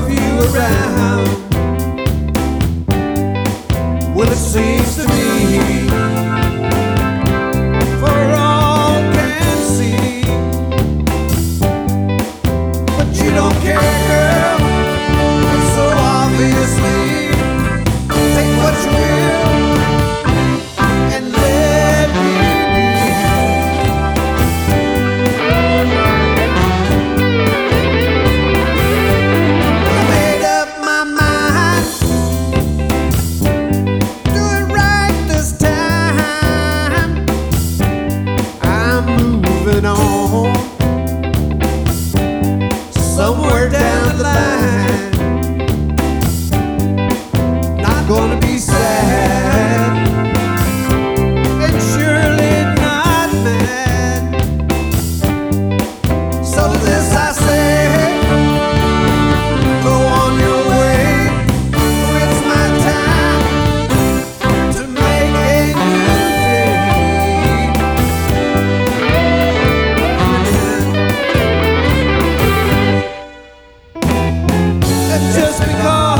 of you around. Well, it seems to me, for all can see, but you don't care, girl. So obviously, take what you will and let me be. I made up my mind, do it right this time. I'm moving on, somewhere down the line. Not gonna be sad, and surely not mad. So to this I say, go on your way. It's my time to make a new day. And just because